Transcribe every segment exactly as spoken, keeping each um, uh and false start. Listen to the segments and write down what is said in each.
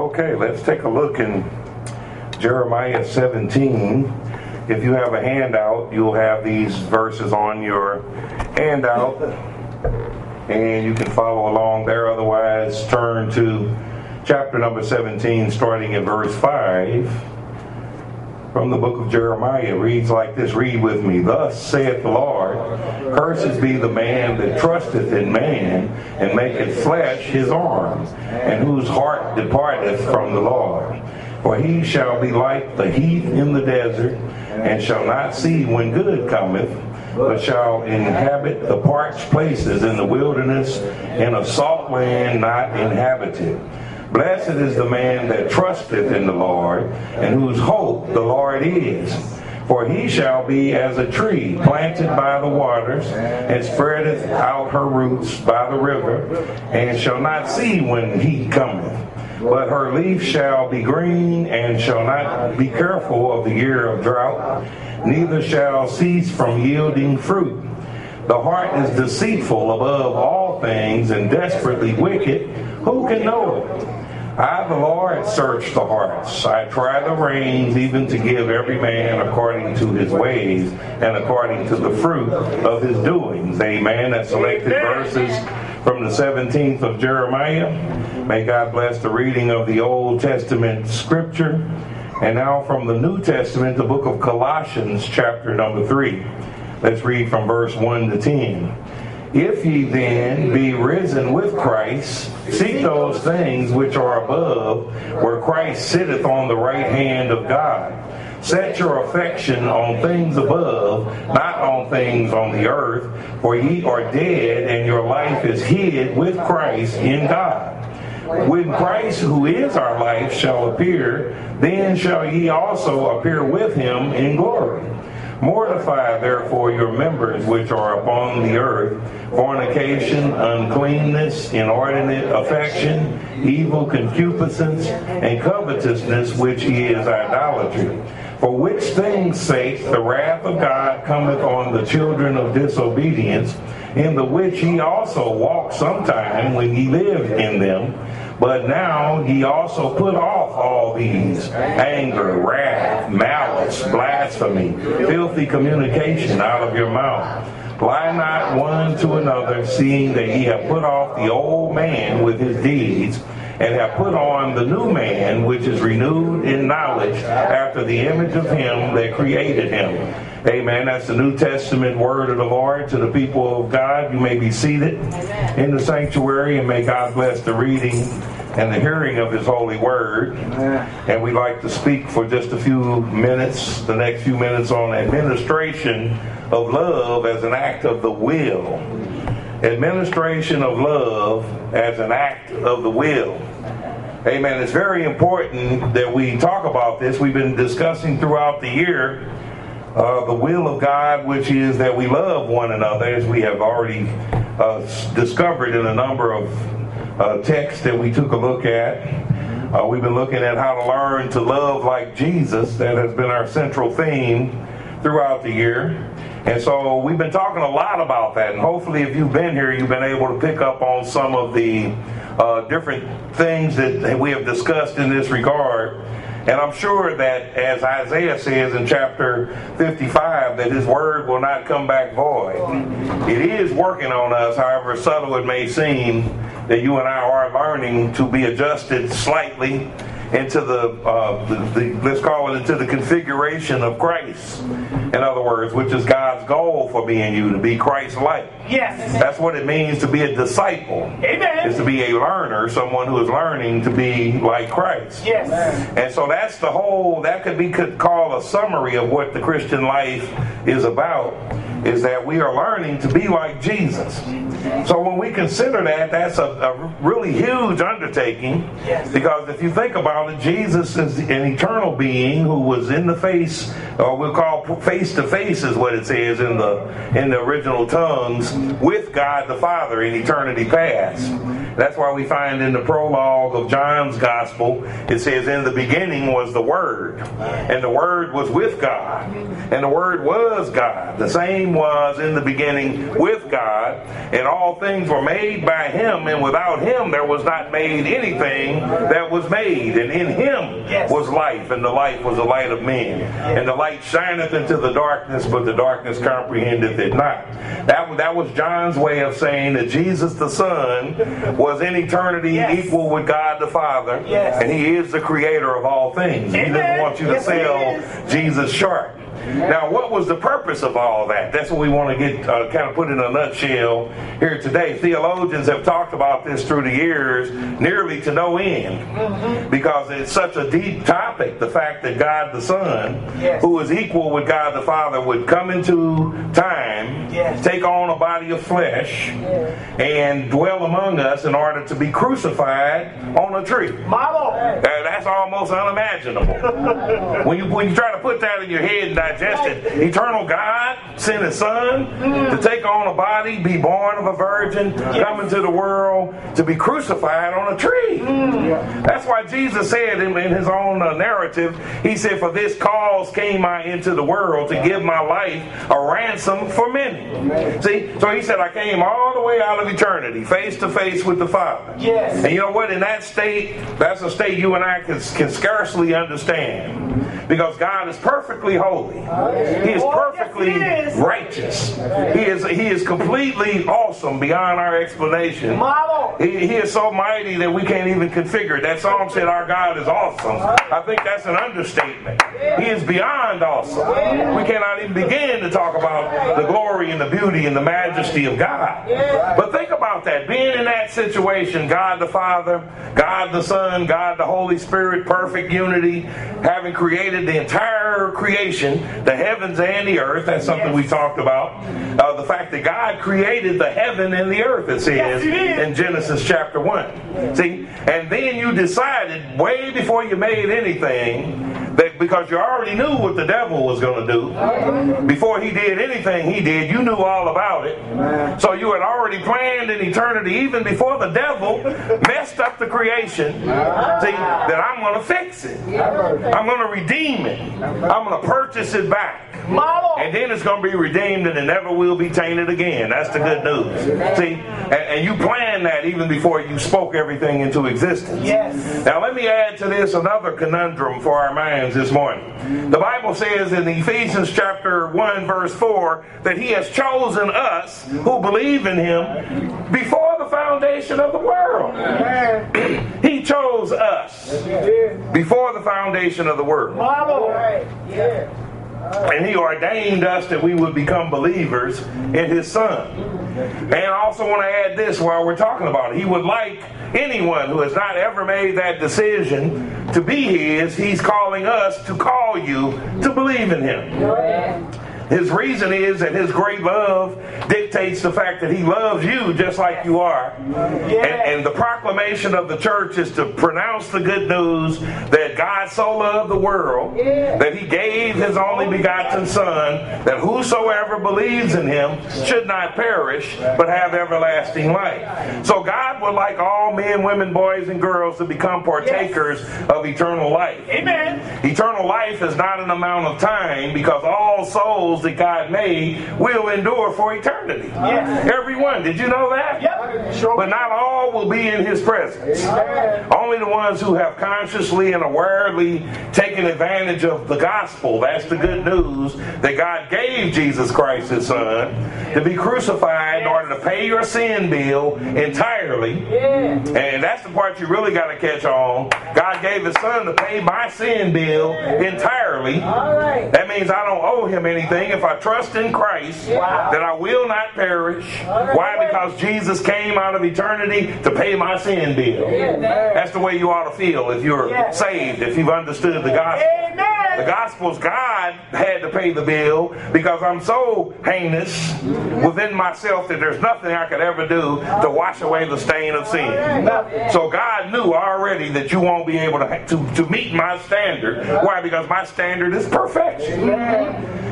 Okay, let's take a look in Jeremiah seventeen. If you have a handout, you'll have these verses on your handout, and you can follow along there. Otherwise, turn to chapter number seventeen, starting at verse five. From the book of Jeremiah, it reads like this. Read with me. Thus saith the Lord, cursed be the man that trusteth in man, and maketh flesh his arm, and whose heart departeth from the Lord. For he shall be like the heath in the desert, and shall not see when good cometh, but shall inhabit the parched places in the wilderness, in a salt land not inhabited. Blessed is the man that trusteth in the Lord, and whose hope the Lord is. For he shall be as a tree planted by the waters, and spreadeth out her roots by the river, and shall not see when heat cometh. But her leaf shall be green, and shall not be careful of the year of drought, neither shall cease from yielding fruit. The heart is deceitful above all things, and desperately wicked. Who can know it? I, the Lord, search the hearts. I try the reins, even to give every man according to his ways and according to the fruit of his doings. Amen. That's selected verses from the seventeenth of Jeremiah. May God bless the reading of the Old Testament scripture. And now from the New Testament, the book of Colossians, chapter number three. Let's read from verse one to ten. If ye then be risen with Christ, seek those things which are above, where Christ sitteth on the right hand of God. Set your affection on things above, not on things on the earth, for ye are dead, and your life is hid with Christ in God. When Christ, who is our life, shall appear, then shall ye also appear with him in glory. Mortify therefore your members which are upon the earth, fornication, uncleanness, inordinate affection, evil concupiscence, and covetousness, which is idolatry. For which things' sake the wrath of God cometh on the children of disobedience, in the which ye also walked sometime when ye lived in them. But now ye also put off all these: anger, wrath, malice, blasphemy, filthy communication out of your mouth. Lie not one to another, seeing that ye have put off the old man with his deeds, and have put on the new man, which is renewed in knowledge after the image of him that created him. Amen. That's the New Testament word of the Lord to the people of God. You may be seated in the sanctuary, and may God bless the reading and the hearing of his holy word. And we'd like to speak for just a few minutes, the next few minutes, on administration of love as an act of the will. Administration of love as an act of the will. Amen. It's very important that we talk about this. We've been discussing throughout the year uh, the will of God, which is that we love one another, as we have already uh, discovered in a number of uh, texts that we took a look at. Uh, we've been looking at how to learn to love like Jesus. That has been our central theme throughout the year. And so we've been talking a lot about that, and hopefully if you've been here, you've been able to pick up on some of the uh, different things that we have discussed in this regard. And I'm sure that, as Isaiah says in chapter fifty-five, that his word will not come back void. It is working on us, however subtle it may seem, that you and I are learning to be adjusted slightly into the, uh, the, the, let's call it into the configuration of Christ. In other words, which is God's goal for me and you, to be Christ-like. Yes. That's what it means to be a disciple. Amen. Is to be a learner, someone who is learning to be like Christ. Yes. And so that's the whole, that could be could call a summary of what the Christian life is about, is that we are learning to be like Jesus. So when we consider that, that's a, a really huge undertaking. Yes. Because if you think about it, Jesus is an eternal being who was in the face, or we'll call face to face is what it says in the in the original tongues, with God the Father in eternity past. That's why we find in the prologue of John's Gospel, it says, in the beginning was the Word, and the Word was with God, and the Word was God. The same was in the beginning with God, and all things were made by Him, and without Him there was not made anything that was made. And in Him was life, and the life was the light of men. And the light shineth into the darkness, but the darkness comprehendeth it not. That, that was John's way of saying that Jesus the Son was in eternity yes. equal with God the Father, yes. and He is the creator of all things. Amen. He doesn't want you to yes, sell Jesus short. Now, what was the purpose of all that? That's what we want to get uh, kind of put in a nutshell here today. Theologians have talked about this through the years nearly to no end, mm-hmm. because it's such a deep topic, the fact that God the Son, yes. who is equal with God the Father, would come into time, yes. take on a body of flesh, yes. and dwell among us in order to be crucified on a tree. Model. Uh, that's almost unimaginable. when you when you try to put that in your head and digest it, eternal God sent His Son mm. to take on a body, be born of a virgin, yes. come into the world to be crucified on a tree. Mm. That's why Jesus said in, in His own uh, narrative, He said, for this cause came I into the world, to give my life a ransom for many. Amen. See, so He said, I came all the way out of eternity, face to face with the Father. Yes. And you know what? In that state, that's a state you and I can, can scarcely understand, because God is perfectly holy. He is perfectly righteous. He is He is completely awesome beyond our explanation. He, he is so mighty that we can't even configure it. That song said our God is awesome. I think that's an understatement. He is beyond awesome. We cannot even begin to talk about the glory and the beauty and the majesty of God. But think about that. Being in that situation, God the Father, God the Son, God the Holy Spirit, perfect unity, having created the entire creation, the heavens and the earth. That's something we talked about. Uh, the fact that God created the heaven and the earth, it says in Genesis chapter one. See, and then you decided way before you made anything, that because you already knew what the devil was going to do, before he did anything he did, you knew all about it. So you had already planned in eternity, even before the devil messed up the creation, see, that I'm going to fix it. I'm going to redeem it. I'm going to purchase it back. And then it's going to be redeemed and it never will be tainted again. That's the good news. See, and, and you planned that even before you spoke everything into existence. Yes. Now let me add to this another conundrum for our minds this morning. The Bible says in Ephesians chapter one verse four that He has chosen us who believe in Him before the foundation of the world. He chose us before the foundation of the world. Yeah. And He ordained us that we would become believers in His Son. And I also want to add this while we're talking about it. He would like anyone who has not ever made that decision to be His, He's calling us to call you to believe in Him. His reason is that His great love dictates the fact that He loves you just like you are. And, and the proclamation of the church is to pronounce the good news that God so loved the world that He gave His only begotten Son, that whosoever believes in Him should not perish but have everlasting life. So God would like all men, women, boys, and girls to become partakers of eternal life. Amen. Eternal life is not an amount of time, because all souls that God made will endure for eternity. Yes. Everyone. Did you know that? Yep. Sure. But not all will be in His presence. Amen. Only the ones who have consciously and awarely taken advantage of the gospel. That's the good news, that God gave Jesus Christ His Son to be crucified in order to pay your sin bill entirely. And that's the part you really got to catch on. God gave His Son to pay my sin bill entirely. That means I don't owe Him anything. If I trust in Christ, wow, that I will not perish. Right. Why? Because Jesus came out of eternity to pay my sin bill. Yeah. That's the way you ought to feel if you're yeah. saved, if you've understood the gospel. Amen. The gospel's God had to pay the bill, because I'm so heinous within myself that there's nothing I could ever do to wash away the stain of sin. So God knew already that you won't be able to, to, to meet my standard. Why? Because my standard is perfection.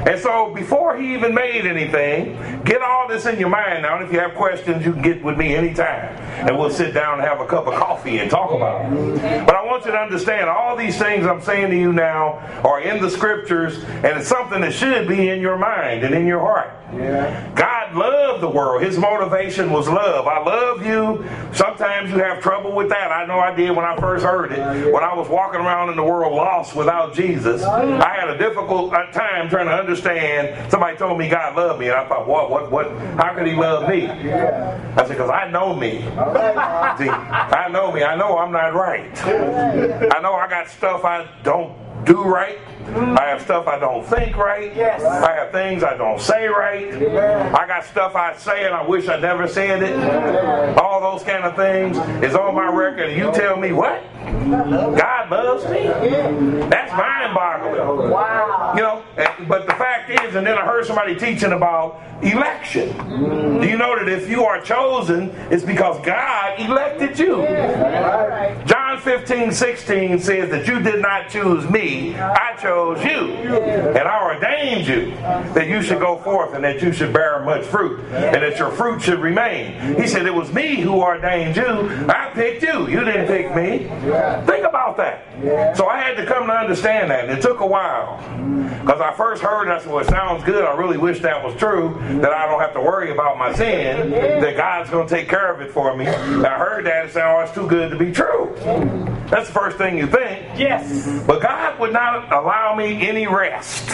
And so before he even made anything, get all this in your mind now. And if you have questions, you can get with me anytime. And we'll sit down and have a cup of coffee and talk about it. But I want you to understand all these things I'm saying to you now are in the scriptures, and it's something that should be in your mind and in your heart. Yeah. God loved the world. His motivation was love. I love you. Sometimes you have trouble with that. I know I did when I first heard it. When I was walking around in the world lost without Jesus, I had a difficult time trying to understand. Somebody told me God loved me, and I thought, what, what, what? How could he love me? I said, because I know me. See, I know me. I know I'm not right. I know I got stuff I don't do right. I have stuff I don't think right. Yes. I have things I don't say right. Yeah. I got stuff I say and I wish I never said it. Yeah. All those kind of things is on my record. And you tell me what? God loves me? That's mind-boggling. Wow. You know, but the fact is, and then I heard somebody teaching about election. Mm. Do you know that if you are chosen, it's because God elected you? Yeah. John fifteen sixteen says that you did not choose me, I chose you. And I ordained you that you should go forth and that you should bear much fruit and that your fruit should remain. He said it was me who ordained you. I picked you. You didn't pick me. Think about that. So I had to come to understand that, and it took a while. Because I first heard it, I said, well, it sounds good. I really wish that was true, that I don't have to worry about my sin, that God's going to take care of it for me. And I heard that and said, oh, it's too good to be true. That's the first thing you think. Yes. But God would not allow me any rest.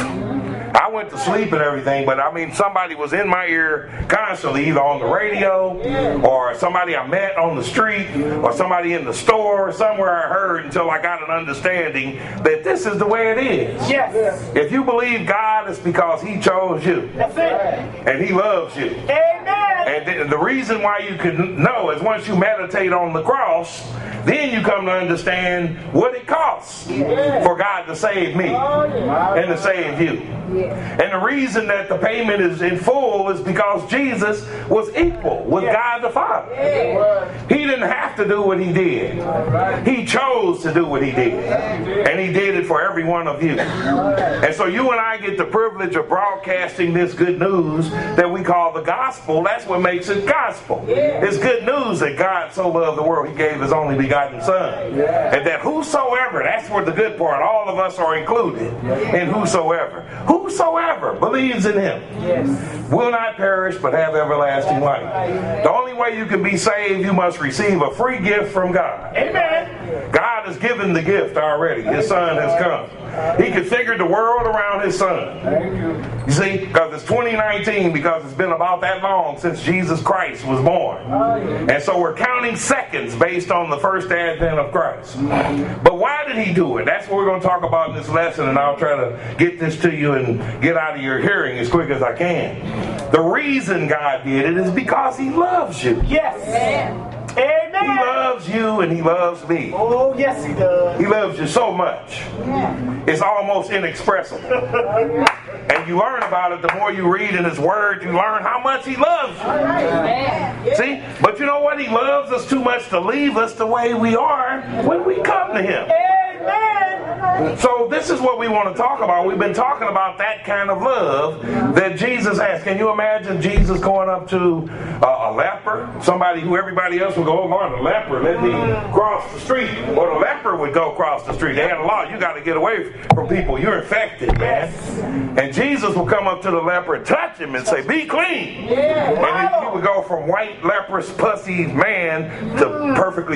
I went to sleep and everything, but I mean, somebody was in my ear constantly, either on the radio or somebody I met on the street or somebody in the store or somewhere I heard, until I got an understanding that this is the way it is. Yes. If you believe God, it's because he chose you. That's it. And he loves you. Amen. And th- the reason why you can know is once you meditate on the cross, then you come to understand what it costs yeah. for God to save me oh, yeah. and to save you. Yeah. And the reason that the payment is in full is because Jesus was equal with yeah. God the Father. Yeah. He didn't have to do what he did. Right. He chose to do what he did. Yeah. And he did it for every one of you. Right. And so you and I get the privilege of broadcasting this good news that we call the gospel. That's what makes it gospel. Yeah. It's good news that God so loved the world, he gave his only begotten Son. Yeah. And that whosoever, that's where the good part, all of us are included yeah. in whosoever. Whosoever believes in him yes. will not perish but have everlasting life. The only way you can be saved, you must receive a free gift from God. Amen. God has given the gift already. His Son has come. He configured the world around his Son. Thank you. You see, because it's twenty nineteen, because it's been about that long since Jesus Christ was born. And so we're counting seconds based on the first advent of Christ. But why did he do it? That's what we're going to talk about in this lesson, and I'll try to get this to you and get out of your hearing as quick as I can. The reason God did it is because he loves you. Yes. Amen. Amen. He loves you and he loves me. Oh, yes, he does. He loves you so much. Yeah. It's almost inexpressible. And you learn about it the more you read in his word. You learn how much he loves you. All right. Yeah. See? But you know what? He loves us too much to leave us the way we are when we come to him. Amen. So this is what we want to talk about. We've been talking about that kind of love that Jesus has. Can you imagine Jesus going up to uh, a leper? Somebody who everybody else would go, oh Lord, a leper, let me cross the street. Or the leper would go across the street. They had a law. You got to get away from people. You're infected, man. And Jesus would come up to the leper and touch him and say, be clean. And he would go from white, leprous, pussy man to perfectly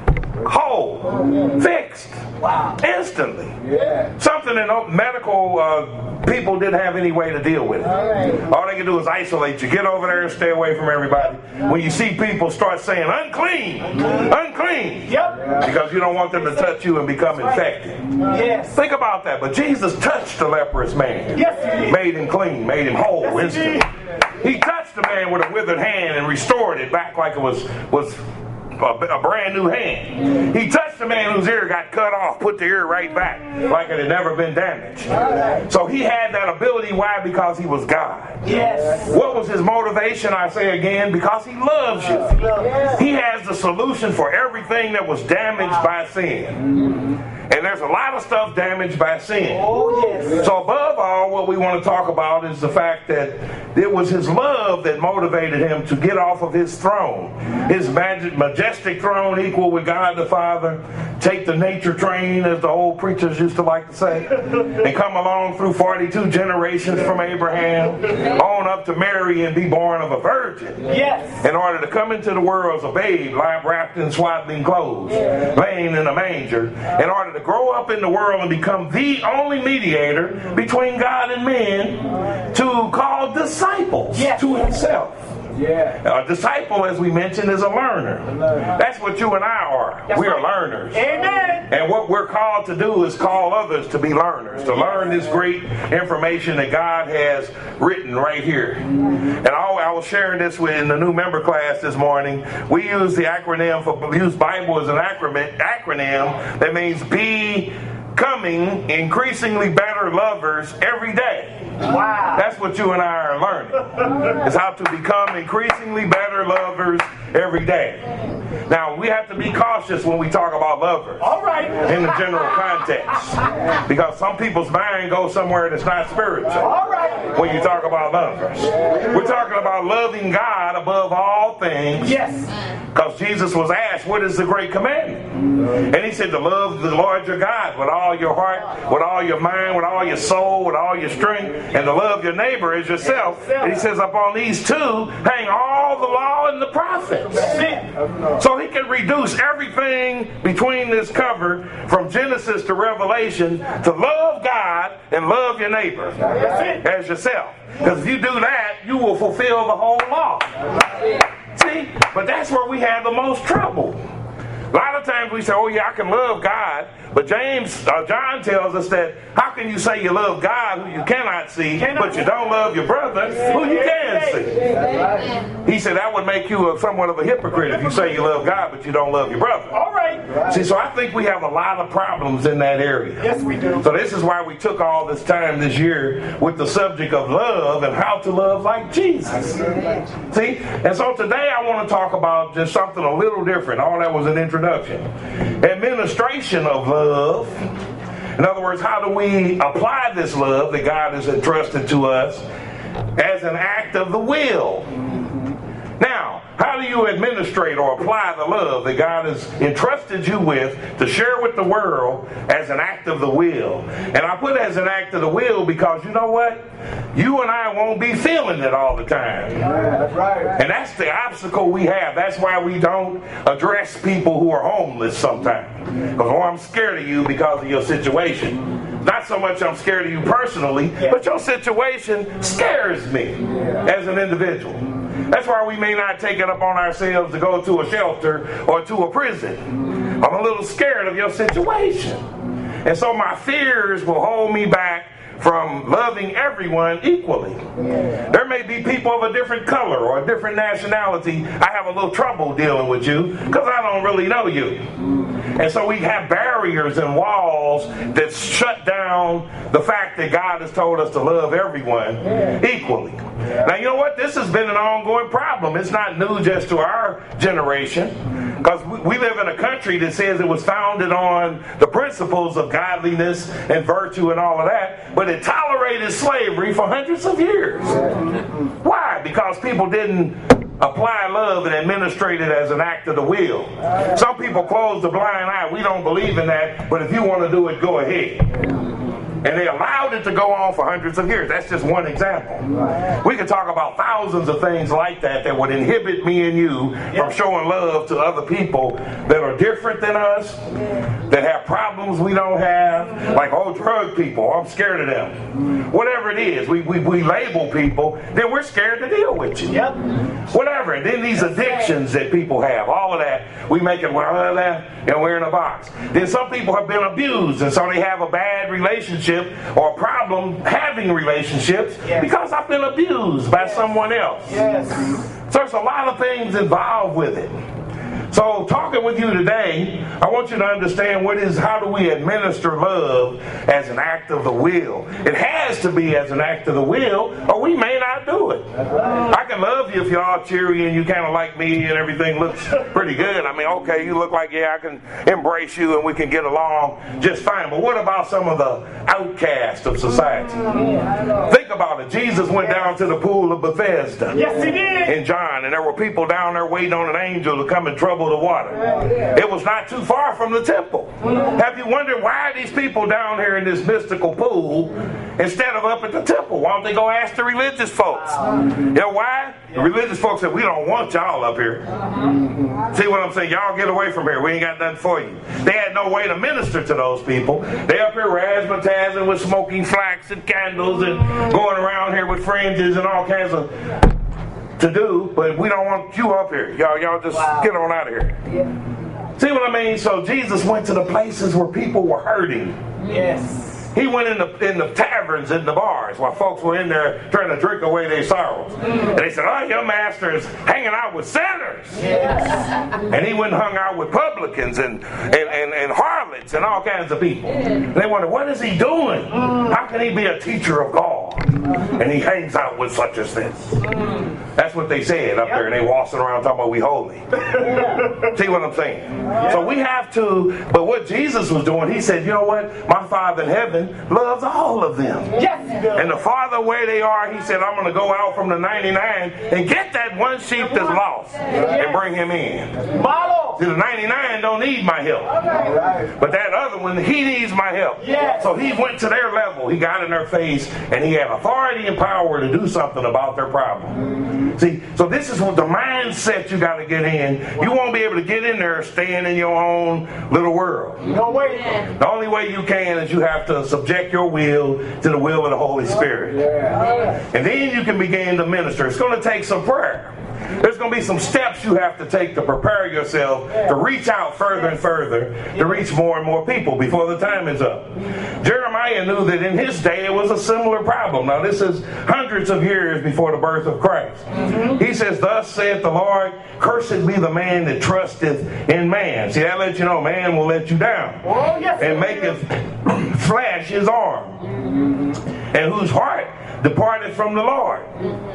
whole, fixed, wow. instantly. Yeah. Something that medical uh, people didn't have any way to deal with it. All, right. All they can do is isolate you. Get over there and stay away from everybody. When you see people start saying, unclean, unclean, yep. because you don't want them to touch you and become infected. Yes. Think about that. But Jesus touched the leprous man. Yes, he did. Made him clean, made him whole yes, instantly. He, he touched the man with a withered hand and restored it back like it was was. A, a brand new hand. He touched the man whose ear got cut off, put the ear right back like it had never been damaged. So he had that ability. Why? Because he was God. Yes. What was his motivation? I say again, because he loves you. He has the solution for everything that was damaged by sin. And there's a lot of stuff damaged by sin. Oh, yes. So above all, what we want to talk about is the fact that it was his love that motivated him to get off of his throne. His magic, majestic throne equal with God the Father. Take the nature train, as the old preachers used to like to say, and come along through forty-two generations from Abraham, on up to Mary and be born of a virgin. Yes. In order to come into the world as a babe, lying wrapped in swaddling clothes, laying in a manger, in order to grow up in the world and become the only mediator between God and men, to call disciples yes. to himself. Yeah. A disciple, as we mentioned, is a learner. That's what you and I are. That's we are right. learners. Amen. And what we're called to do is call others to be learners, to learn this great information that God has written right here. And I, I was sharing this with in the new member class this morning. We use the acronym for use Bible as an acronym, acronym that means becoming increasingly better lovers every day. Wow. That's what you and I are learning. Is how to become increasingly better lovers every day. Now, we have to be cautious when we talk about lovers. All right. In the general context. Because some people's mind goes somewhere that's not spiritual. All right. When you talk about lovers. We're talking about loving God above all things. Yes. Because Jesus was asked, what is the great commandment? And he said to love the Lord your God with all your heart, with all your mind, with all your soul, with all your strength, and to love your neighbor as yourself. And he says upon these two hang all the law and the prophets. So he can reduce everything between this cover from Genesis to Revelation to love God and love your neighbor as yourself. Because if you do that, you will fulfill the whole law. See? But that's where we have the most trouble. A lot of times we say, oh yeah, I can love God. But James, uh, John tells us that how can you say you love God who you cannot see, but you don't love your brother who you can see? He said that would make you a, somewhat of a hypocrite if you say you love God, but you don't love your brother. All right. See, so I think we have a lot of problems in that area. Yes, we do. So this is why we took all this time this year with the subject of love and how to love like Jesus. See? And so today I want to talk about just something a little different. All that was an introduction. Administration of love. In other words, how do we apply this love that God has entrusted to us as an act of the will? Now, how do you administrate or apply the love that God has entrusted you with to share with the world as an act of the will? And I put as an act of the will because you know what? You and I won't be feeling it all the time. That's right. And that's the obstacle we have. That's why we don't address people who are homeless sometimes. Because oh, I'm scared of you because of your situation. Not so much I'm scared of you personally, but your situation scares me as an individual. That's why we may not take it upon ourselves to go to a shelter or to a prison. I'm a little scared of your situation. And so my fears will hold me back from loving everyone equally. There may be people of a different color or a different nationality. I have a little trouble dealing with you because I don't really know you. And so we have barriers and walls that shut down the fact that God has told us to love everyone equally. Now, you know what? This has been an ongoing problem. It's not new just to our generation, because we live in a country that says it was founded on the principles of godliness and virtue and all of that, but it tolerated slavery for hundreds of years. Why? Because people didn't apply love and administrate it as an act of the will. Some people close the blind eye. We don't believe in that, but if you want to do it, go ahead. And they allowed it to go on for hundreds of years. That's just one example. We could talk about thousands of things like that that would inhibit me and you from showing love to other people that are different than us, that have problems we don't have, like, oh, drug people, I'm scared of them. Whatever it is, we, we, we label people, then we're scared to deal with you. Yep. Whatever. And then these addictions that people have, all of that, we make it, well, that, and we're in a box. Then some people have been abused, and so they have a bad relationship or a problem having relationships yes. because I've been abused by yes. someone else. Yes. So there's a lot of things involved with it. So talking with you today, I want you to understand what is, how do we administer love as an act of the will? It has to be as an act of the will, or we may not do it. I can love you if you're all cheery and you kind of like me and everything looks pretty good. I mean, okay, you look like, yeah, I can embrace you and we can get along just fine. But what about some of the outcasts of society? Think about it. Jesus went down to the pool of Bethesda. Yes, he did. In John, and there were people down there waiting on an angel to come and trouble the water. It was not too far from the temple. Have you wondered why are these people down here in this mystical pool instead of up at the temple? Why don't they go ask the religious folks? You know why? The religious folks said, we don't want y'all up here. See what I'm saying? Y'all get away from here. We ain't got nothing for you. They had no way to minister to those people. They up here razzmatazing with smoking flax and candles and going around here with fringes and all kinds of to do, but we don't want you up here. Y'all, y'all just wow. get on out of here. Yeah. See what I mean? So Jesus went to the places where people were hurting. Yes. He went in the in the taverns, in the bars, while folks were in there trying to drink away their sorrows. Mm. And they said, oh, your master is hanging out with sinners. Yes. And he went and hung out with publicans and, and, and, and harlots and all kinds of people. And they wondered, what is he doing? Mm. How can he be a teacher of God? Mm. And he hangs out with such as this. Mm. That's what they said up yep. there. And they waltzing around talking about we holy. Yeah. See what I'm saying? Yeah. So we have to, but what Jesus was doing, he said, you know what? My Father in heaven loves all of them. Yes, and the farther away they are, he said, I'm going to go out from the ninety-nine and get that one sheep that's lost and bring him in. See, the ninety-nine don't need my help. But that other one, he needs my help. So he went to their level. He got in their face and he had authority and power to do something about their problem. See, so this is what the mindset you got to get in. You won't be able to get in there staying in your own little world. No way. The only way you can is you have to subject your will to the will of the Holy Spirit. And then you can begin to minister. It's going to take some prayer. There's going to be some steps you have to take to prepare yourself to reach out further and further, to reach more and more people before the time is up. Jeremiah knew that in his day it was a similar problem. Now this is hundreds of years before the birth of Christ. He says, thus saith the Lord, cursed be the man that trusteth in man. See, that lets you know man will let you down. And maketh flesh his arm, and whose heart departed from the Lord.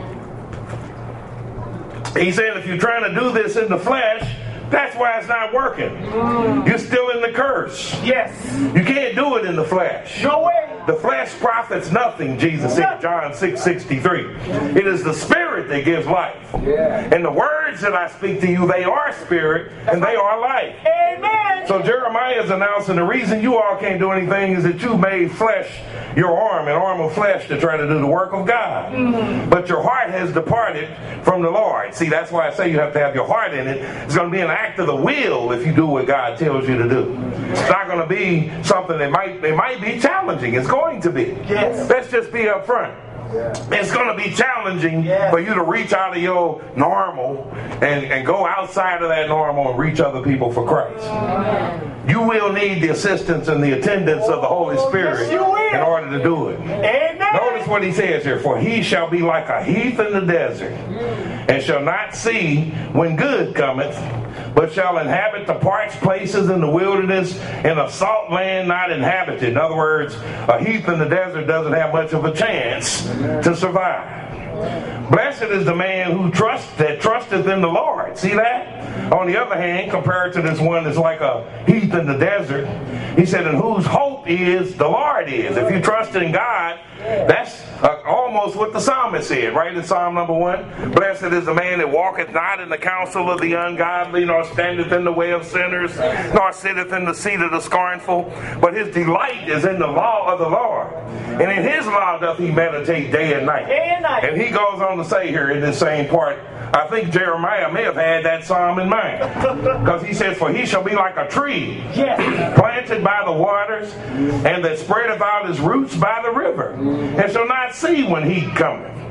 He said if you're trying to do this in the flesh, that's why it's not working. You're still in the curse. Yes. You can't do it in the flesh. No way. The flesh profits nothing, Jesus said, John six sixty-three. It is the Spirit that gives life. Yeah. And the words that I speak to you, they are spirit and they are life. Amen. So Jeremiah is announcing the reason you all can't do anything is that you made flesh your arm, an arm of flesh to try to do the work of God. Mm-hmm. But your heart has departed from the Lord. See, that's why I say you have to have your heart in it. It's going to be an act of the will if you do what God tells you to do. It's not going to be something that might, it might be challenging. It's going to be. Yes. Let's just be up front. Yeah. It's going to be challenging yeah. for you to reach out of your normal and, and go outside of that normal and reach other people for Christ. Amen. You will need the assistance and the attendance of the Holy Spirit yes, in order to do it. Amen. Notice what he says here, for he shall be like a heath in the desert, and shall not see when good cometh, but shall inhabit the parched places in the wilderness, in a salt land not inhabited. In other words, a heath in the desert doesn't have much of a chance to survive. Blessed is the man who trusts that trusteth in the Lord. See that? On the other hand, compared to this one that's like a heath in the desert, he said, in whose hope is the Lord is. If you trust in God, that's uh, almost what the psalmist said, right? In Psalm number one. Blessed is the man that walketh not in the counsel of the ungodly, nor standeth in the way of sinners, nor sitteth in the seat of the scornful. But his delight is in the law of the Lord. And in his law doth he meditate day and night. Day and night. And he goes on to say here in this same part, I think Jeremiah may have had that psalm in mind. Because he says, for he shall be like a tree yes. planted by the waters, and that spreadeth out his roots by the river, and shall not see when heat cometh,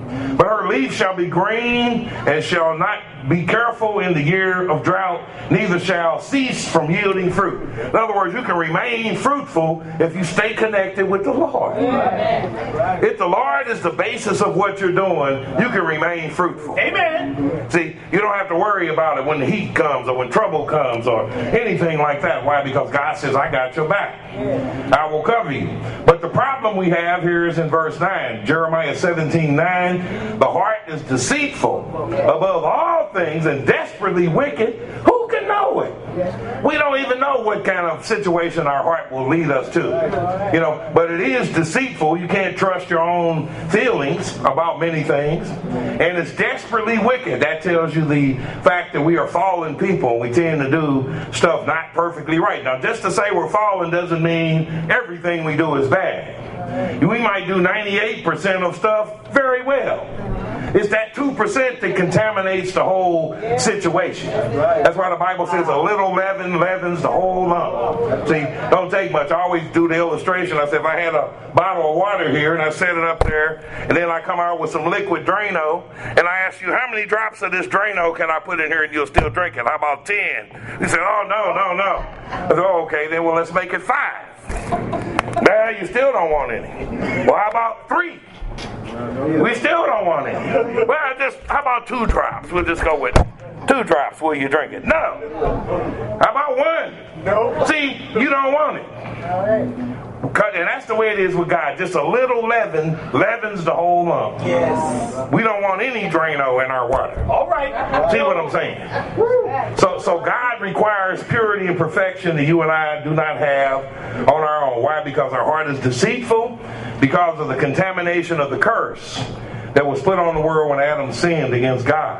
But her leaf shall be green, and shall not be careful in the year of drought, neither shall cease from yielding fruit. In other words, you can remain fruitful if you stay connected with the Lord. Amen. If the Lord is the basis of what you're doing, you can remain fruitful. Amen. See, you don't have to worry about it when the heat comes or when trouble comes or anything like that. Why? Because God says, I got your back. I will cover you. But the problem we have here is in verse nine. Jeremiah seventeen nine. The heart is deceitful above all things and desperately wicked. Who can know it? We don't even know what kind of situation our heart will lead us to. You know, but it is deceitful. You can't trust your own feelings about many things. And it's desperately wicked. That tells you the fact that we are fallen people. We tend to do stuff not perfectly right. Now, just to say we're fallen doesn't mean everything we do is bad. We might do ninety-eight percent of stuff very well. It's that two percent that contaminates the whole situation. That's why the Bible says a little leaven leavens the whole lump. See, don't take much. I always do the illustration. I said if I had a bottle of water here and I set it up there and then I come out with some liquid Drano and I ask you how many drops of this Drano can I put in here and you'll still drink it? How about ten? You said, oh, no, no, no. I said, oh, okay, then well, let's make it five. Nah, you still don't want any. Well, how about three? We still don't want any. Well, just how about two drops? We'll just go with two drops. Will you drink it? No. How about one? No. See, you don't want it. And that's the way it is with God. Just a little leaven leavens the whole lump. Yes. We don't want any Drano in our water. All right. See what I'm saying? So, so God requires purity and perfection that you and I do not have on our own. Why? Because our heart is deceitful, because of the contamination of the curse that was put on the world when Adam sinned against God.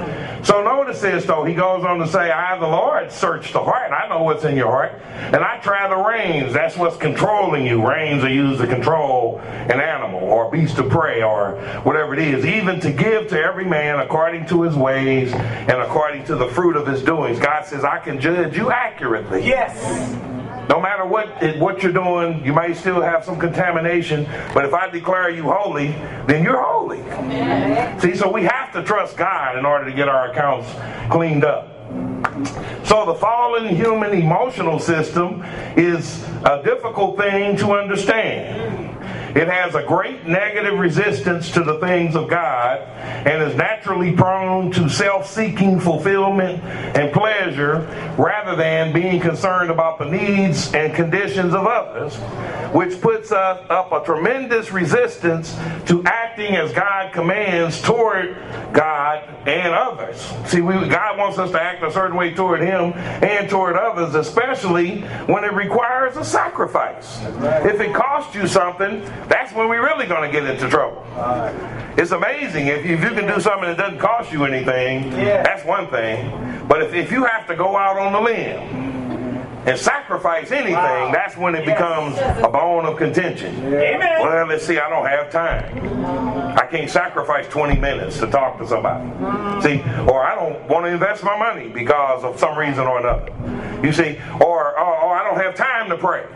So notice this, though. He goes on to say, I, the Lord, search the heart. I know what's in your heart. And I try the reins. That's what's controlling you. Reins are used to control an animal or a beast of prey or whatever it is. Even to give to every man according to his ways and according to the fruit of his doings. God says, I can judge you accurately. Yes. No matter what what you're doing, you may still have some contamination, but if I declare you holy, then you're holy. Amen. See, so we have to trust God in order to get our accounts cleaned up. So the fallen human emotional system is a difficult thing to understand. It has a great negative resistance to the things of God and is naturally prone to self-seeking fulfillment and pleasure rather than being concerned about the needs and conditions of others, which puts us up a tremendous resistance to acting as God commands toward God and others. See, we, God wants us to act a certain way toward Him and toward others, especially when it requires a sacrifice. If it costs you something, that's when we're really going to get into trouble. It's amazing. If, if you can do something that doesn't cost you anything, yeah. That's one thing. But if, if you have to go out on the limb and sacrifice anything, wow. That's when it yes. becomes a bone of contention. Yeah. Well, let's see, I don't have time. I can't sacrifice twenty minutes to talk to somebody. See, or I don't want to invest my money because of some reason or another. You see, or, or, or I don't have time to pray.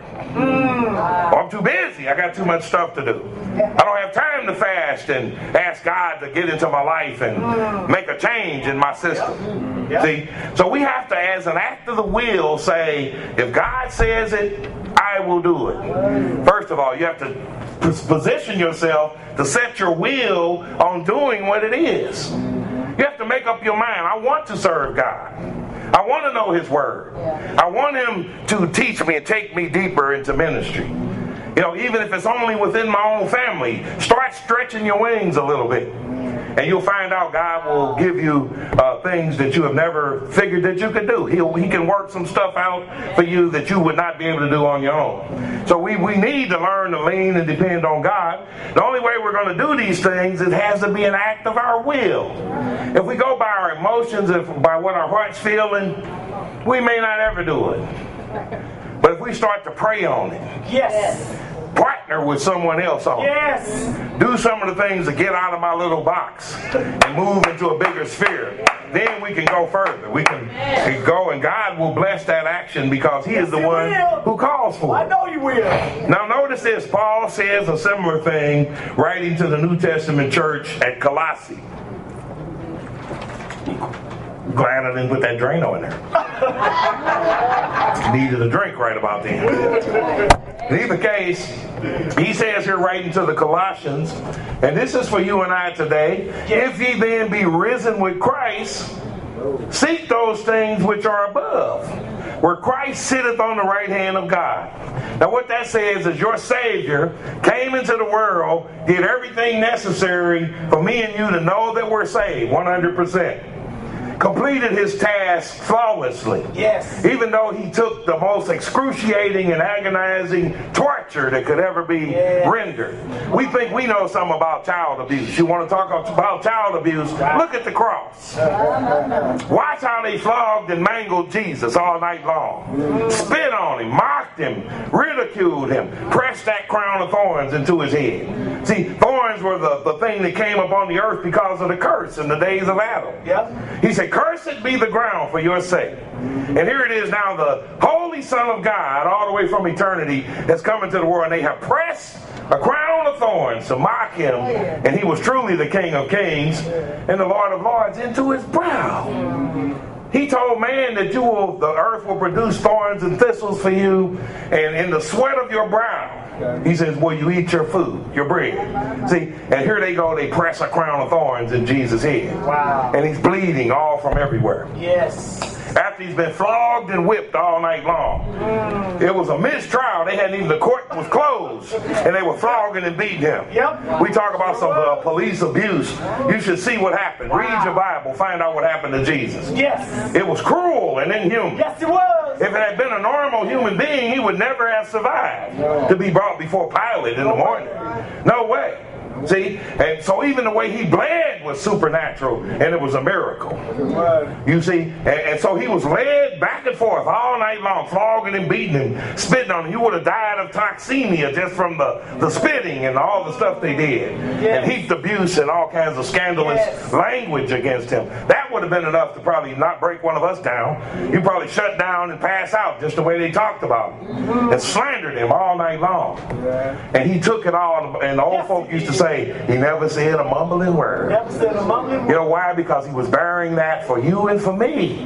Mm. Or I'm too busy. I got too much stuff to do. I don't have time to fast and ask God to get into my life and mm. make a change in my system. Yep. See, so we have to, as an act of the will, say, if God says it, I will do it. First of all, you have to position yourself to set your will on doing what it is. You have to make up your mind. I want to serve God. I want to know His Word. I want Him to teach me and take me deeper into ministry. You know, even if it's only within my own family, start stretching your wings a little bit. And you'll find out God will give you uh, things that you have never figured that you could do. He'll, he can work some stuff out for you that you would not be able to do on your own. So we, we need to learn to lean and depend on God. The only way we're going to do these things, it has to be an act of our will. If we go by our emotions, if by what our heart's feeling, we may not ever do it. But if we start to pray on it, yes. Partner with someone else on yes. it. Do some of the things to get out of my little box and move into a bigger sphere. then we can go further. We can, can go, and God will bless that action because He is the one who calls for it. I know you will. Now notice this. Paul says a similar thing writing to the New Testament church at Colossae. Glad I didn't put that Drano in there. Needed a drink right about then. In either case, he says here writing to the Colossians, and this is for you and I today, if ye then be risen with Christ, seek those things which are above, where Christ sitteth on the right hand of God. Now what that says is your Savior came into the world, did everything necessary for me and you to know that we're saved, one hundred percent. Completed his task flawlessly. Yes. Even though he took the most excruciating and agonizing torture that could ever be yes. rendered. We think we know something about child abuse. You want to talk about child abuse? Look at the cross. Watch how they flogged and mangled Jesus all night long. Spit on him, mocked him, ridiculed him, pressed that crown of thorns into his head. See, thorns were the, the thing that came upon the earth because of the curse in the days of Adam. Yep. He said, cursed be the ground for your sake. And here it is now, the Holy Son of God, all the way from eternity, has come into the world, and they have pressed a crown of thorns to mock him, and he was truly the King of Kings and the Lord of Lords, into his brow. He told man that you will, the earth will produce thorns and thistles for you, and in the sweat of your brow, he says, will you eat your food, your bread? See, and here they go, they press a crown of thorns in Jesus' head. Wow. And he's bleeding all from everywhere. Yes. After he's been flogged and whipped all night long. Mm. It was a mistrial. They hadn't even, the court was closed, and they were flogging and beating him. Yep. We talk about some uh, police abuse. You should see what happened. Wow. Read your Bible. Find out what happened to Jesus. Yes. It was cruel and inhuman. Yes, it was. If it had been a normal human being, he would never have survived no. to be brought before Pilate in the morning. No way. See, and so even the way he bled was supernatural, and it was a miracle. You see, and, and so he was led back and forth all night long, flogging and beating him, spitting on him. He would have died of toxemia just from the, the spitting and all the stuff they did, yes. and heaped abuse and all kinds of scandalous yes. language against him. That would have been enough to probably not break one of us down. You probably shut down and pass out just the way they talked about him and slandered him all night long. And he took it all, and the old folk used to say, he never said a mumbling word. Never said a mumbling word. You know why? Because he was bearing that for you and for me.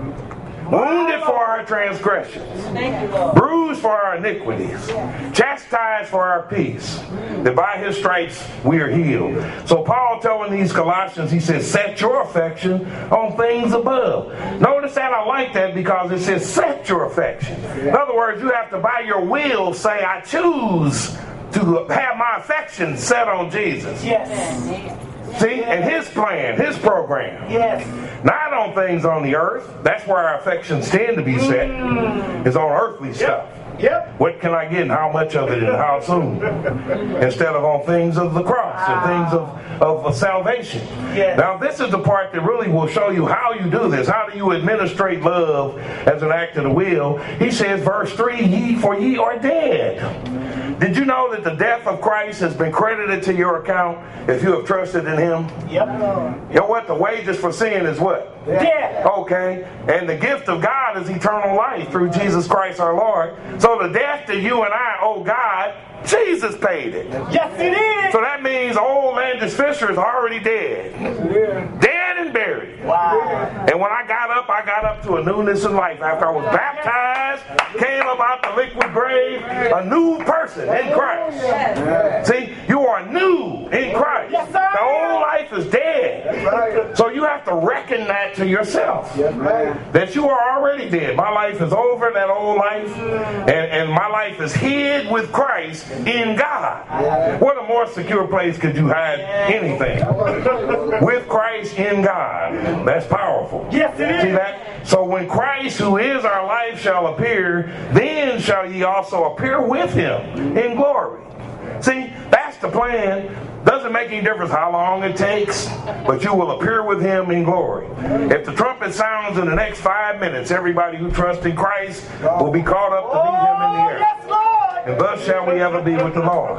Wounded for our transgressions, bruised for our iniquities, chastised for our peace, that by his stripes we are healed. So Paul telling these Colossians, he says, set your affection on things above. Notice that I like that because it says set your affection. In other words, you have to by your will say, I choose to have my affection set on Jesus. Yes. See, and his plan, his program. Yes. Not on things on the earth. That's where our affections tend to be set. Mm. Is on earthly yep. stuff. Yep. What can I get and how much of it and how soon? Instead of on things of the cross wow. and things of, of, of salvation. Yes. Now this is the part that really will show you how you do this. How do you administrate love as an act of the will? He says, verse three, ye for ye are dead. Did you know that the death of Christ has been credited to your account if you have trusted in him? Yep. You know what? The wages for sin is what? Death. Okay. And the gift of God is eternal life through Jesus Christ our Lord. So the death that you and I owe God, Jesus paid it. Yes, it is. So that means old Landis Fisher is already dead. Yeah. Dead and buried. Wow. And when I got up, I got up to a newness in life. After I was baptized, came up out the liquid grave, a new person in Christ. Yes. See, you are new in Christ. Yes, sir. The old life is dead. Right. So you have to reckon that to yourself. Yes, right. That you are already dead. My life is over, that old life. And, and my life is hid with Christ in God. Yeah. What a more secure place could you hide anything? With Christ in God. That's powerful. Yes, it is. See that? So when Christ, who is our life, shall appear, then shall ye also appear with him in glory. See, that's the plan. Doesn't make any difference how long it takes, but you will appear with him in glory. If the trumpet sounds in the next five minutes, everybody who trusts in Christ will be caught up to meet him in the air. Yes, Lord. and thus shall we ever be with the Lord.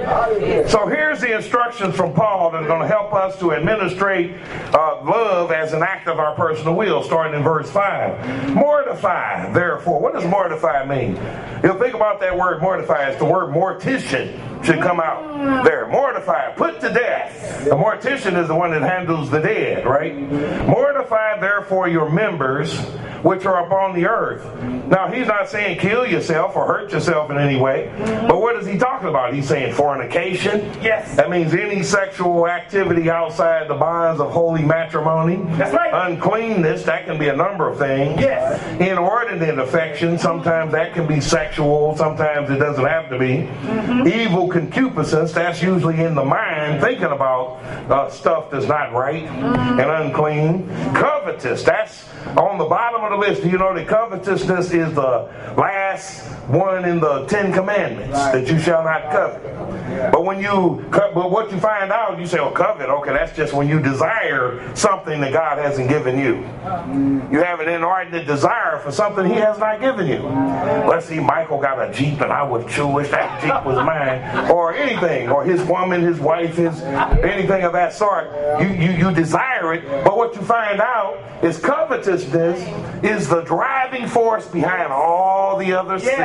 So here's the instructions from Paul that are going to help us to administrate uh, love as an act of our personal will, starting in verse five. Mortify, therefore. What does mortify mean? You'll think about that word mortify. It's the word mortician should come out there. Mortify, put to death. The mortician is the one that handles the dead, right? Mortify, therefore, your members which are upon the earth. Now, he's not saying kill yourself or hurt yourself in any way, but what is he talking about? He's saying fornication. Yes. That means any sexual activity outside the bonds of holy matrimony. That's right. Uncleanness, that can be a number of things. Yes. Inordinate affection, sometimes that can be sexual, sometimes it doesn't have to be. Mm-hmm. Evil concupiscence, that's usually in the mind, thinking about uh, stuff that's not right mm-hmm. and unclean. Covetous, that's on the bottom of the list. Do you know that covetousness is the last one in the Ten Commandments, right, that you shall not covet? Yeah. But when you, but what you find out, you say, oh, covet, okay, that's just when you desire something that God hasn't given you. You have an inordinate desire for something He has not given you. Let's see, Michael got a Jeep and I would sure wish that Jeep was mine, or anything, or his woman, his wife, his anything of that sort. You, you, you desire it, but what you find out is covetousness is the driving force behind all the other sin.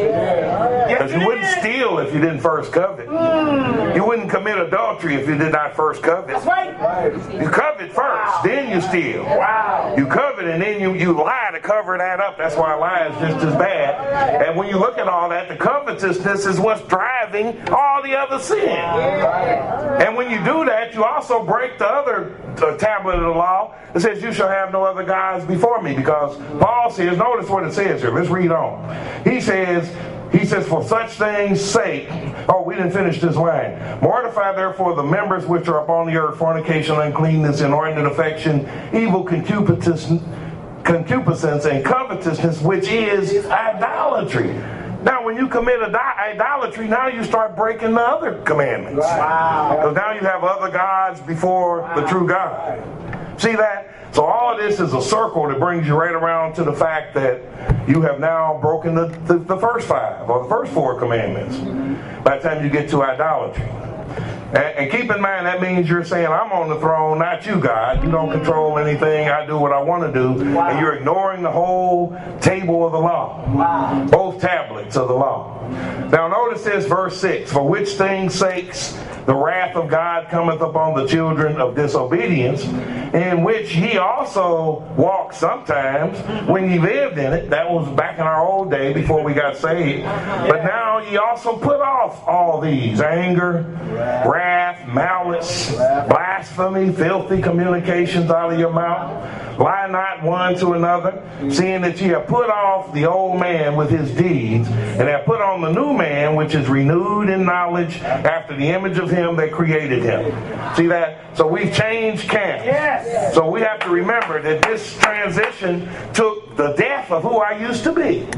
Because you wouldn't steal if you didn't first covet. Mm. You wouldn't commit adultery if you did not first covet. That's right. You covet first, wow, then you steal. Wow. You covet and then you, you lie to cover that up. That's why lie is just as bad. And when you look at all that, the covetousness is what's driving all the other sin. Yeah. And when you do that, you also break the other uh, tablet of the law that says you shall have no other gods before me. Because Paul says, notice what it says here. Let's read on. He says, He says, for such things' sake, oh, we didn't finish this line. Mortify therefore the members which are upon the earth, fornication, uncleanness, inordinate affection, evil concupiscence, concupiscence, and covetousness, which is idolatry. Now, when you commit idolatry, now you start breaking the other commandments. Wow. Because now you have other gods before wow. the true God. See that? So all of this is a circle that brings you right around to the fact that you have now broken the, the, the first five or the first four commandments by the time you get to idolatry. And, and keep in mind, that means you're saying, I'm on the throne, not you, God. You don't control anything. I do what I want to do. Wow. And you're ignoring the whole table of the law. Wow. Both tablets of the law. Now notice this, verse six. For which things sakes the wrath of God cometh upon the children of disobedience, in which ye also walked sometimes when ye lived in it. That was back in our old day before we got saved. But now ye also put off all these: anger, wrath, malice, blasphemy, filthy communications out of your mouth. Lie not one to another, seeing that ye have put off the old man with his deeds, and have put on the new man, which is renewed in knowledge after the image of him that created him. See that? So we've changed camps. Yes. So we have to remember that this transition took the death of who I used to be.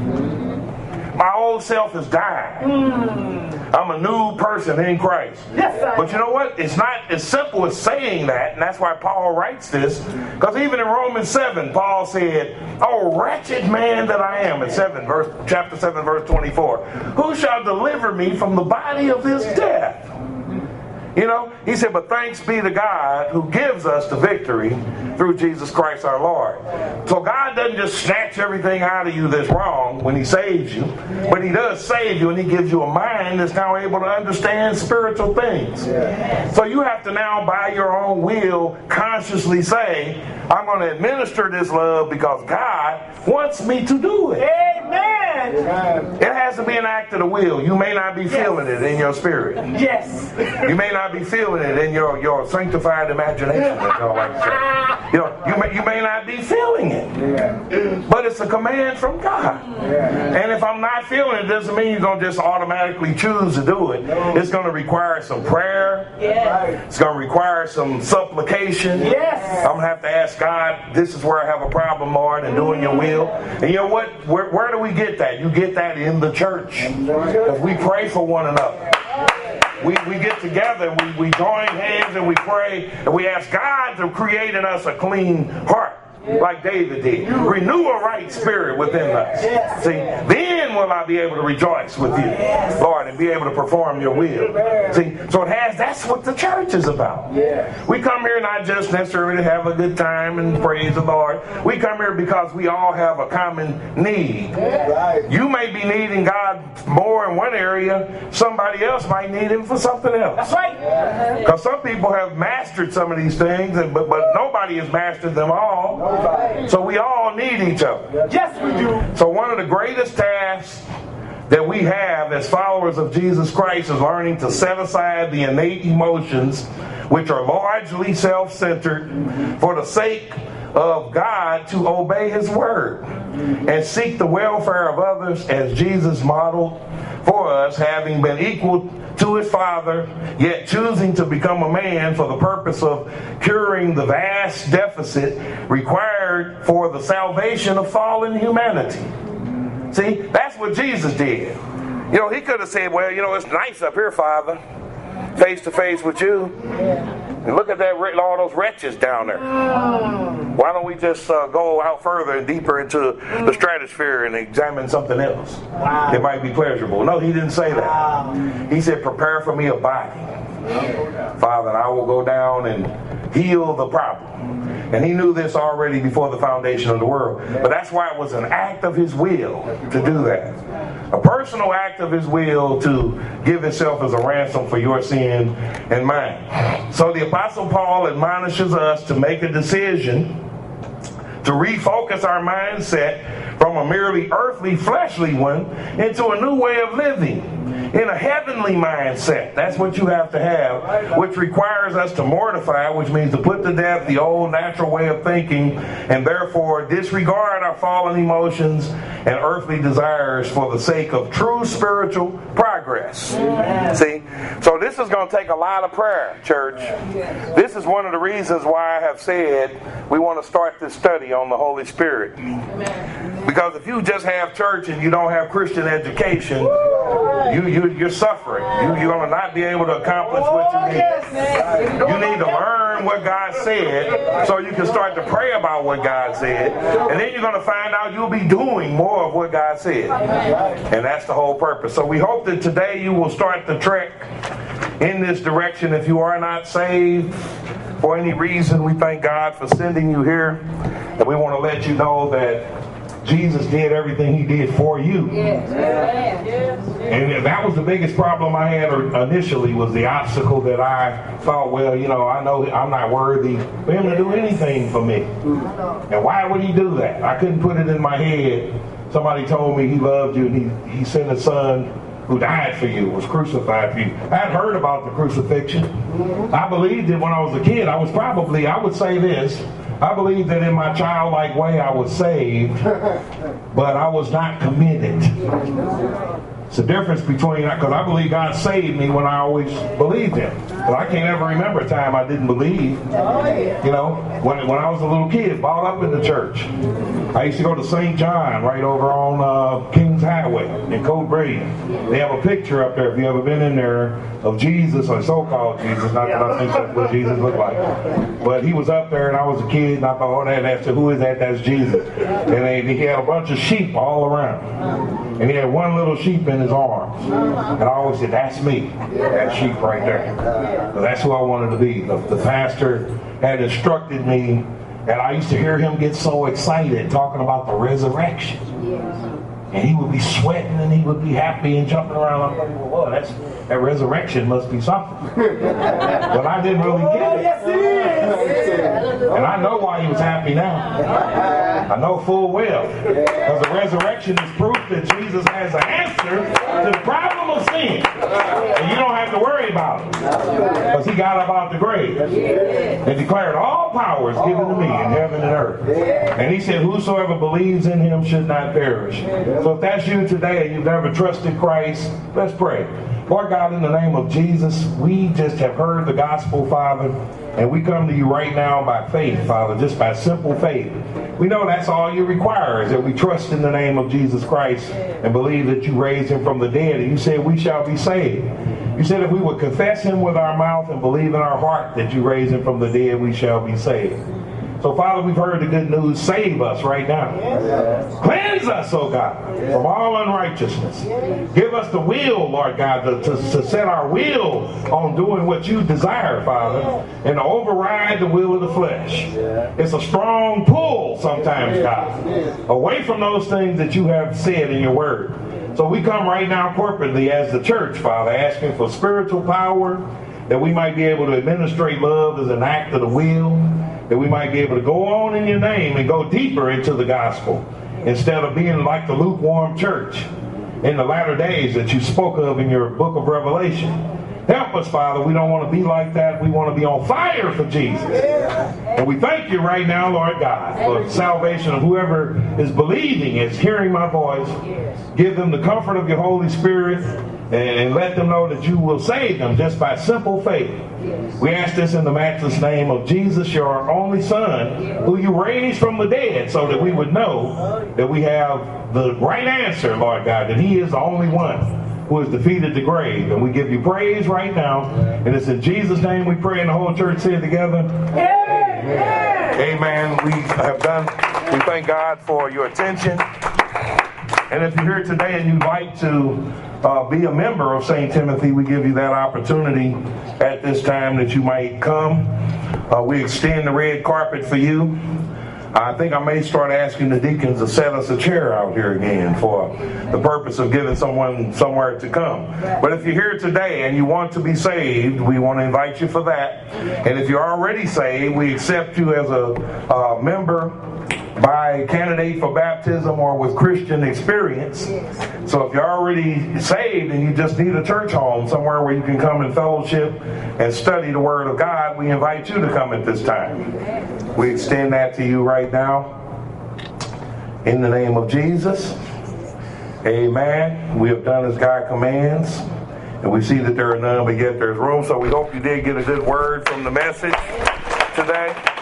My old self has died. Mm. I'm a new person in Christ. Yes, but you know what? It's not as simple as saying that, and that's why Paul writes this. Because even in Romans seven, Paul said, "Oh, wretched man that I am," in seven, verse, chapter seven, verse twenty-four. "Who shall deliver me from the body of this death?" You know, he said, but thanks be to God who gives us the victory through Jesus Christ our Lord. So God doesn't just snatch everything out of you that's wrong when He saves you, but He does save you and He gives you a mind that's now able to understand spiritual things. So you have to now, by your own will, consciously say, I'm going to administer this love because God wants me to do it. Amen. It has to be an act of the will. You may not be feeling it in your spirit. Yes. You may not be feeling it in your, your sanctified imagination, as y'all like to say. You know, you may, you may not be feeling it. Yeah. But it's a command from God. Yeah. And if I'm not feeling it, it doesn't mean you're going to just automatically choose to do it. No. It's going to require some prayer. Yeah. It's going to require some supplication. Yes. I'm going to have to ask God, this is where I have a problem, Lord, and doing your will. And you know what? Where, where do we get that? You get that in the church. Because we pray for one another. We, we get together, we, we join hands and we pray, and we ask God to create in us a clean heart, like David did. Renew a right spirit within us. See, then will I be able to rejoice with you, Lord, and be able to perform your will. See, so it has, that's what the church is about. We come here not just necessarily to have a good time and praise the Lord. We come here because we all have a common need. You may be needing God more in one area, somebody else might need him for something else. That's right. Because some people have mastered some of these things, and, but, but nobody has mastered them all. So we all need each other. Yes, we do. So one of the greatest tasks that we have as followers of Jesus Christ is learning to set aside the innate emotions, which are largely self-centered, for the sake of God, to obey his word and seek the welfare of others as Jesus modeled for us, having been equal to his Father, yet choosing to become a man for the purpose of curing the vast deficit required for the salvation of fallen humanity. See, that's what Jesus did. You know, he could have said, well, you know, it's nice up here, Father, face to face with you. And look at that, all those wretches down there. Why don't we just uh, go out further and deeper into the stratosphere and examine something else? Wow. It might be pleasurable. No, he didn't say that. Wow. He said, prepare for me a body, Father, and I will go down and heal the problem. And he knew this already before the foundation of the world. But that's why it was an act of his will to do that. A personal act of his will to give himself as a ransom for your sin and mine. So the Apostle Paul admonishes us to make a decision to refocus our mindset from a merely earthly, fleshly one into a new way of living, in a heavenly mindset. That's what you have to have, which requires us to mortify, which means to put to death the old natural way of thinking, and therefore disregard our fallen emotions and earthly desires for the sake of true spiritual progress. Amen. See? So this is going to take a lot of prayer, church. This is one of the reasons why I have said we want to start this study on the Holy Spirit. Because if you just have church and you don't have Christian education, you, you, you're suffering. You, you're going to not be able to accomplish what you need. You need to learn what God said so you can start to pray about what God said. And then you're going to find out you'll be doing more of what God said. And that's the whole purpose. So we hope that today you will start the trek in this direction. If you are not saved for any reason, we thank God for sending you here. And we want to let you know that Jesus did everything he did for you. Yes. Yes. And that was the biggest problem I had initially, was the obstacle that I thought, well, you know, I know I'm not worthy for him to do anything for me. And why would he do that? I couldn't put it in my head. Somebody told me he loved you and he, he sent his son who died for you, was crucified for you. I had heard about the crucifixion. I believed it when I was a kid. I was probably, I would say this, I believe that in my childlike way I was saved, but I was not committed. It's the difference between, because I believe God saved me when I always believed him. But I can't ever remember a time I didn't believe. You know, when, when I was a little kid, brought up in the church. I used to go to Saint John right over on uh, Kings Highway in Cold Braden. They have a picture up there, if you ever been in there, of Jesus, or so-called Jesus. Not that I think that's what Jesus looked like. But he was up there and I was a kid and I thought, oh, that, that's, who is that? That's Jesus. And they, he had a bunch of sheep all around. And he had one little sheep in his arms. And I always said, that's me. That sheep right there. So that's who I wanted to be. The, the pastor had instructed me, and I used to hear him get so excited talking about the resurrection. And he would be sweating and he would be happy and jumping around. I'm like, well, that's, that resurrection must be something. But I didn't really get it. And I know why he was happy now. I know full well. Because the resurrection is proof that Jesus has an answer to the problem of sin. And you don't have to worry about it. Because he got up out the grave and declared all power is given to me in heaven and earth. And he said, whosoever believes in him should not perish. So if that's you today and you've never trusted Christ, let's pray. Lord God, in the name of Jesus, we just have heard the gospel, Father, and we come to you right now by faith, Father, just by simple faith. We know that's all you require, is that we trust in the name of Jesus Christ and believe that you raised him from the dead, and you said we shall be saved. You said if we would confess him with our mouth and believe in our heart that you raised him from the dead, we shall be saved. So, Father, we've heard the good news. Save us right now. Cleanse us, oh God, from all unrighteousness. Give us the will, Lord God, to, to, to set our will on doing what you desire, Father, and to override the will of the flesh. It's a strong pull sometimes, God, away from those things that you have said in your word. So we come right now corporately as the church, Father, asking for spiritual power, that we might be able to administrate love as an act of the will, that we might be able to go on in your name and go deeper into the gospel instead of being like the lukewarm church in the latter days that you spoke of in your book of Revelation. Help us, Father. We don't want to be like that. We want to be on fire for Jesus. And we thank you right now, Lord God, for the salvation of whoever is believing, is hearing my voice. Give them the comfort of your Holy Spirit and let them know that you will save them just by simple faith. We ask this in the matchless name of Jesus, your only Son, who you raised from the dead, so that we would know that we have the right answer, Lord God, that he is the only one who has defeated the grave. And we give you praise right now. And it's in Jesus' name we pray, and the whole church say it together. Amen. Amen. We have done. We thank God for your attention. And if you're here today and you'd like to uh, be a member of Saint Timothy, we give you that opportunity at this time that you might come. Uh, we extend the red carpet for you. I think I may start asking the deacons to set us a chair out here again for the purpose of giving someone somewhere to come. But if you're here today and you want to be saved, we want to invite you for that. And if you're already saved, we accept you as a uh, member by candidate for baptism or with Christian experience. So if you're already saved and you just need a church home somewhere where you can come and fellowship and study the Word of God, we invite you to come at this time. We extend that to you right now. In the name of Jesus. Amen. We have done as God commands. And we see that there are none, but yet there's room. So we hope you did get a good word from the message today.